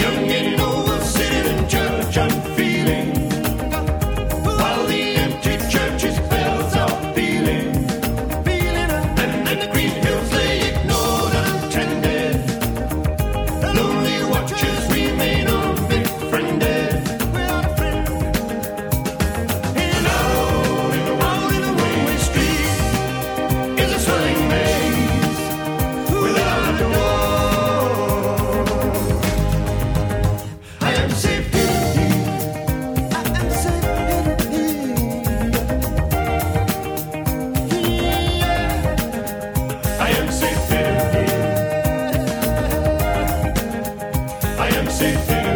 Young and old will sit in church unfeeling, while the empty church's bells are pealing. And in the green hills lay ignored, untended, lonely watchers remain unbefriended. And out in a one-way street is a swelling maze without a door. I am safe here. I am safe here. I am safe here. I am safe here.